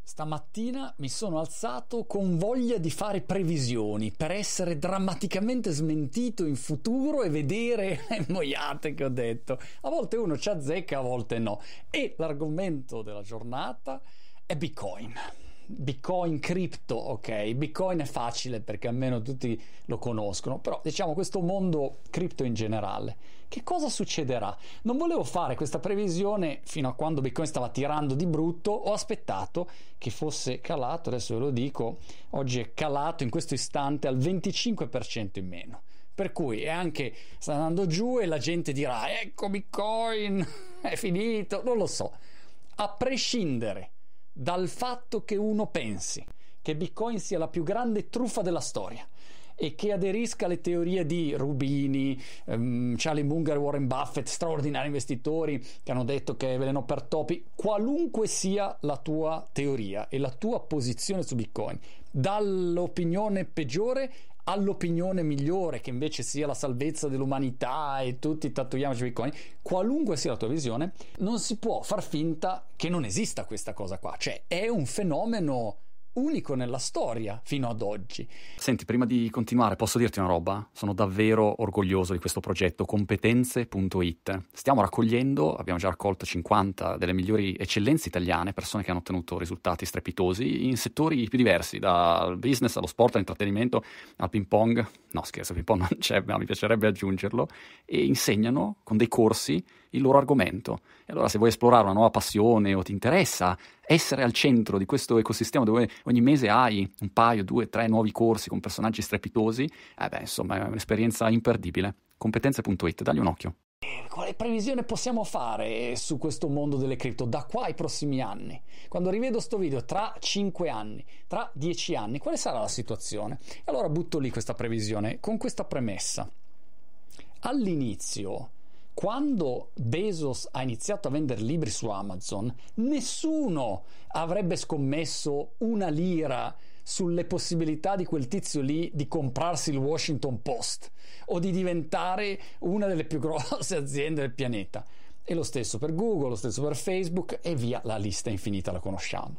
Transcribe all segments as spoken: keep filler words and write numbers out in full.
Stamattina mi sono alzato con voglia di fare previsioni per essere drammaticamente smentito in futuro e vedere le moiate che ho detto. A volte uno ci azzecca, a volte no. E l'argomento della giornata è Bitcoin. Bitcoin, cripto, ok, Bitcoin è facile perché almeno tutti lo conoscono, però diciamo questo mondo cripto in generale, che cosa succederà? Non volevo fare questa previsione fino a quando Bitcoin stava tirando di brutto, ho aspettato che fosse calato, adesso ve lo dico, oggi è calato in questo istante al venticinque per cento in meno. Per cui è anche, sta andando giù e la gente dirà ecco Bitcoin, è finito, non lo so, a prescindere dal fatto che uno pensi che Bitcoin sia la più grande truffa della storia e che aderisca alle teorie di Rubini, um, Charlie Munger e Warren Buffett, straordinari investitori che hanno detto che è veleno per topi, qualunque sia la tua teoria e la tua posizione su Bitcoin, dall'opinione peggiore all'opinione migliore, che invece sia la salvezza dell'umanità e tutti tatuiamoci Bitcoin, qualunque sia la tua visione, non si può far finta che non esista questa cosa qua, cioè è un fenomeno unico nella storia fino ad oggi. Senti, prima di continuare posso dirti una roba? Sono davvero orgoglioso di questo progetto competenze punto it. Stiamo raccogliendo, abbiamo già raccolto cinquanta delle migliori eccellenze italiane, persone che hanno ottenuto risultati strepitosi in settori più diversi, dal business allo sport, all'intrattenimento, al ping pong. No, scherzo, il ping pong non c'è, ma mi piacerebbe aggiungerlo. E insegnano con dei corsi il loro argomento. E allora se vuoi esplorare una nuova passione o ti interessa essere al centro di questo ecosistema dove ogni mese hai un paio, due, tre nuovi corsi con personaggi strepitosi, eh beh, insomma, è un'esperienza imperdibile. competenze punto it, dagli un occhio. Quale previsione possiamo fare su questo mondo delle cripto da qua ai prossimi anni? Quando rivedo sto video tra cinque anni, tra dieci anni, quale sarà la situazione? E allora butto lì questa previsione con questa premessa. All'inizio, quando Bezos ha iniziato a vendere libri su Amazon, nessuno avrebbe scommesso una lira sulle possibilità di quel tizio lì di comprarsi il Washington Post o di diventare una delle più grosse aziende del pianeta. E lo stesso per Google, lo stesso per Facebook e via, la lista infinita la conosciamo.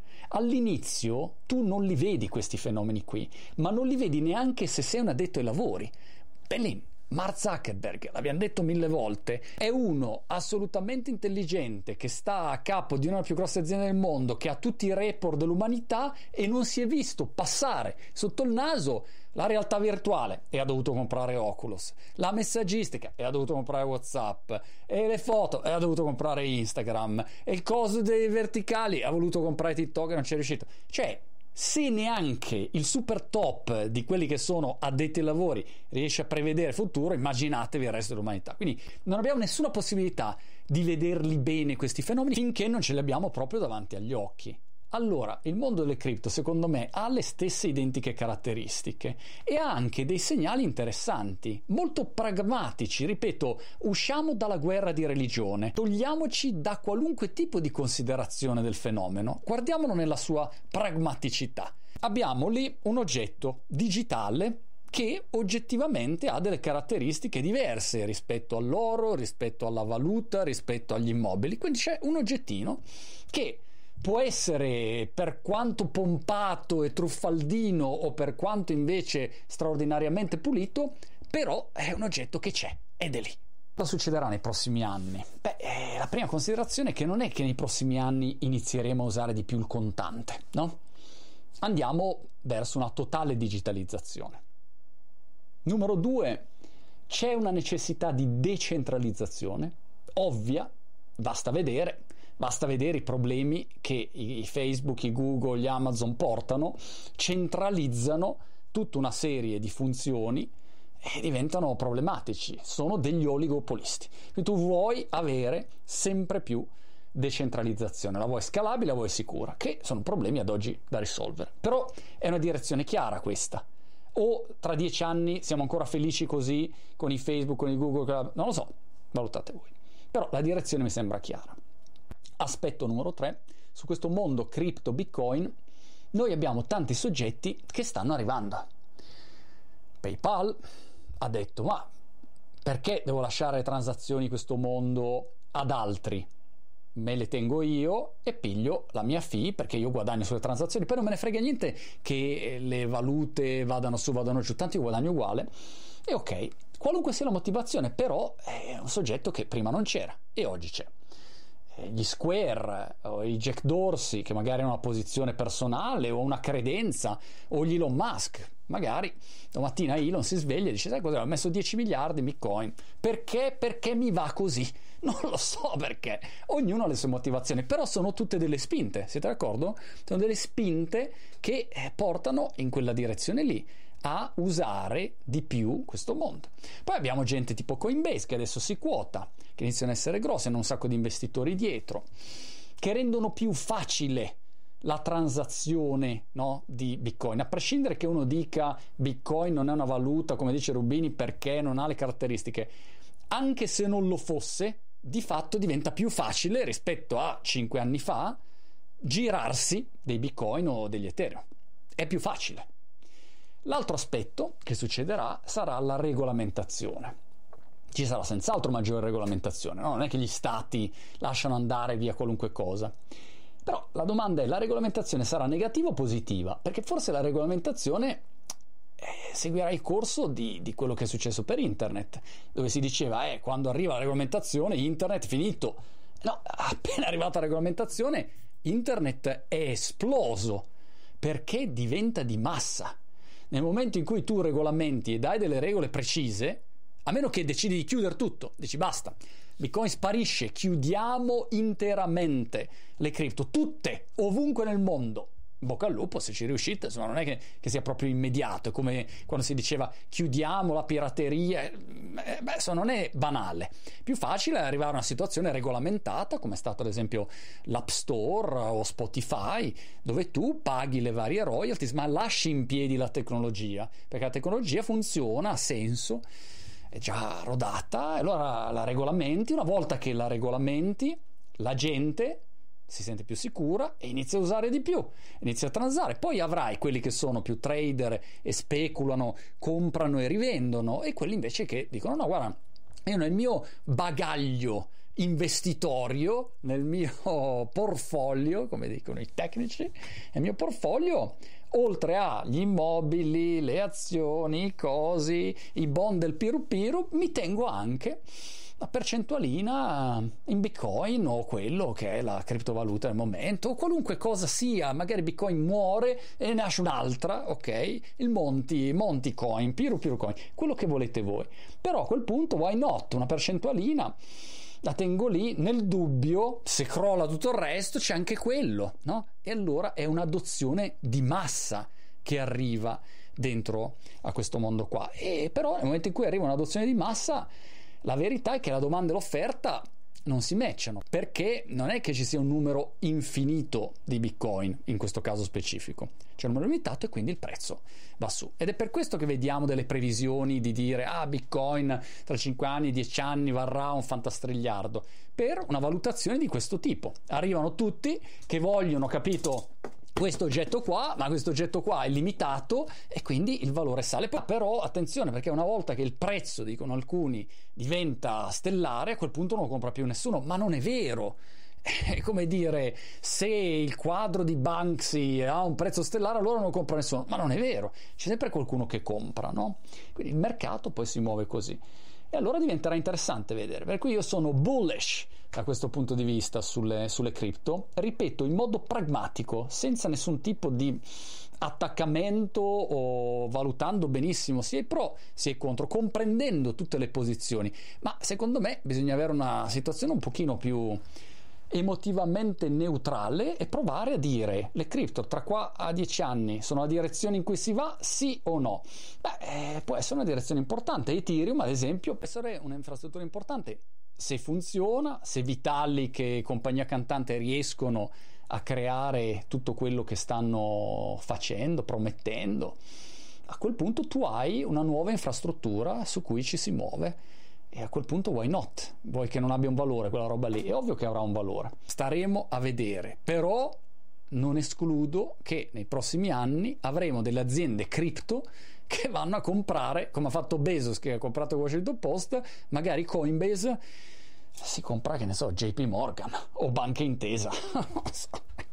All'inizio tu non li vedi questi fenomeni qui, ma non li vedi neanche se sei un addetto ai lavori. Bellin, Mark Zuckerberg, l'abbiamo detto mille volte, è uno assolutamente intelligente che sta a capo di una delle più grosse aziende del mondo, che ha tutti i report dell'umanità e non si è visto passare sotto il naso la realtà virtuale e ha dovuto comprare Oculus, la messaggistica e ha dovuto comprare WhatsApp, e le foto e ha dovuto comprare Instagram, e il coso dei verticali ha voluto comprare TikTok e non ci è riuscito. Cioè, se neanche il super top di quelli che sono addetti ai lavori riesce a prevedere il futuro, immaginatevi il resto dell'umanità. Quindi non abbiamo nessuna possibilità di vederli bene questi fenomeni finché non ce li abbiamo proprio davanti agli occhi. Allora, il mondo delle cripto, secondo me, ha le stesse identiche caratteristiche e ha anche dei segnali interessanti, molto pragmatici. Ripeto, usciamo dalla guerra di religione, togliamoci da qualunque tipo di considerazione del fenomeno, guardiamolo nella sua pragmaticità. Abbiamo lì un oggetto digitale che oggettivamente ha delle caratteristiche diverse rispetto all'oro, rispetto alla valuta, rispetto agli immobili. Quindi c'è un oggettino che può essere, per quanto pompato e truffaldino o per quanto invece straordinariamente pulito, però è un oggetto che c'è ed è lì. Cosa succederà nei prossimi anni? Beh, eh, la prima considerazione è che non è che nei prossimi anni inizieremo a usare di più il contante, no? Andiamo verso una totale digitalizzazione. Numero due, c'è una necessità di decentralizzazione, ovvia, basta vedere. Basta vedere i problemi che i Facebook, i Google, gli Amazon portano, centralizzano tutta una serie di funzioni e diventano problematici, sono degli oligopolisti. Quindi tu vuoi avere sempre più decentralizzazione, la vuoi scalabile, la vuoi sicura, che sono problemi ad oggi da risolvere. Però è una direzione chiara questa. O tra dieci anni siamo ancora felici così con i Facebook, con i Google, non lo so, valutate voi. Però la direzione mi sembra chiara. Aspetto numero tre, su questo mondo cripto Bitcoin noi abbiamo tanti soggetti che stanno arrivando. PayPal ha detto ma perché devo lasciare le transazioni in questo mondo ad altri? me le tengo io e piglio la mia fee perché io guadagno sulle transazioni, poi non me ne frega niente che le valute vadano su, vadano giù, tanto io guadagno uguale. E ok, qualunque sia la motivazione, però è un soggetto che prima non c'era e oggi c'è. Gli Square o i Jack Dorsey, che magari hanno una posizione personale o una credenza, o gli Elon Musk, magari domattina Elon si sveglia e dice: sai cosa, ho messo dieci miliardi in Bitcoin perché? Perché mi va così. Non lo so perché, ognuno ha le sue motivazioni, però sono tutte delle spinte, siete d'accordo? Sono delle spinte che portano in quella direzione lì, a usare di più questo mondo. Poi abbiamo gente tipo Coinbase che adesso si quota, che iniziano ad essere grossi, hanno un sacco di investitori dietro, che rendono più facile la transazione, no, di Bitcoin, a prescindere che uno dica Bitcoin non è una valuta, come dice Rubini, perché non ha le caratteristiche. Anche se non lo fosse, di fatto diventa più facile rispetto a cinque anni fa girarsi dei Bitcoin o degli Ethereum. È più facile. L'altro aspetto che succederà sarà la regolamentazione. Ci sarà senz'altro maggiore regolamentazione, no? Non è che gli stati lasciano andare via qualunque cosa. Però la domanda è: la regolamentazione sarà negativa o positiva? Perché forse la regolamentazione eh, seguirà il corso di, di quello che è successo per internet, dove si diceva eh, quando arriva la regolamentazione internet è finito. No, appena è arrivata la regolamentazione internet è esploso perché diventa di massa. Nel momento in cui tu regolamenti e dai delle regole precise, a meno che decidi di chiudere tutto, dici basta, Bitcoin sparisce, chiudiamo interamente le cripto, tutte, ovunque nel mondo. Bocca al lupo se ci riuscite, insomma non è che, che sia proprio immediato, è come quando si diceva chiudiamo la pirateria, eh, beh, insomma non è banale. Più facile è arrivare a una situazione regolamentata, come è stato ad esempio l'App Store o Spotify, dove tu paghi le varie royalties ma lasci in piedi la tecnologia, perché la tecnologia funziona, ha senso, è già rodata, e allora la regolamenti. Una volta che la regolamenti, la gente si sente più sicura e inizia a usare di più, inizia a transare. Poi avrai quelli che sono più trader e speculano, comprano e rivendono, e quelli invece che dicono no, guarda, io nel mio bagaglio investitorio, nel mio portfolio, come dicono i tecnici, nel mio portfolio, oltre agli immobili, le azioni, i cosi, i bond del piru piru, mi tengo anche la percentualina in Bitcoin o quello che è la criptovaluta del momento, o qualunque cosa sia. Magari Bitcoin muore e ne nasce un'altra, ok? Il Monty, Monty Coin, Piru Piru Coin, quello che volete voi. Però a quel punto, why not? Una percentualina la tengo lì, nel dubbio, se crolla tutto il resto c'è anche quello, no? E allora è un'adozione di massa che arriva dentro a questo mondo qua. E però nel momento in cui arriva un'adozione di massa, la verità è che la domanda e l'offerta non si matchano, perché non è che ci sia un numero infinito di Bitcoin in questo caso specifico, c'è un numero limitato e quindi il prezzo va su. Ed è per questo che vediamo delle previsioni di dire ah, Bitcoin tra cinque anni, dieci anni varrà un fantastrigliardo, per una valutazione di questo tipo. Arrivano tutti che vogliono, capito, questo oggetto qua, ma questo oggetto qua è limitato e quindi il valore sale. Però attenzione, perché una volta che il prezzo, dicono alcuni, diventa stellare, a quel punto non lo compra più nessuno. Ma non è vero. È come dire, se il quadro di Banksy ha un prezzo stellare allora non lo compra nessuno, ma non è vero, c'è sempre qualcuno che compra, no? Quindi il mercato poi si muove così. E allora diventerà interessante vedere, per cui io sono bullish da questo punto di vista sulle, sulle cripto, ripeto, in modo pragmatico, senza nessun tipo di attaccamento o valutando benissimo sia i pro sia i contro, comprendendo tutte le posizioni, ma secondo me bisogna avere una situazione un pochino più emotivamente neutrale e provare a dire le cripto tra qua a dieci anni sono la direzione in cui si va, sì o no? Beh, eh, può essere una direzione importante. Ethereum ad esempio può essere un'infrastruttura importante se funziona, se Vitalik e compagnia cantante riescono a creare tutto quello che stanno facendo, promettendo. A quel punto tu hai una nuova infrastruttura su cui ci si muove. E a quel punto why not? Vuoi che non abbia un valore quella roba lì? È ovvio che avrà un valore. Staremo a vedere. Però non escludo che nei prossimi anni avremo delle aziende cripto che vanno a comprare, come ha fatto Bezos che ha comprato il Washington Post, magari Coinbase si compra, che ne so, J P Morgan o Banca Intesa.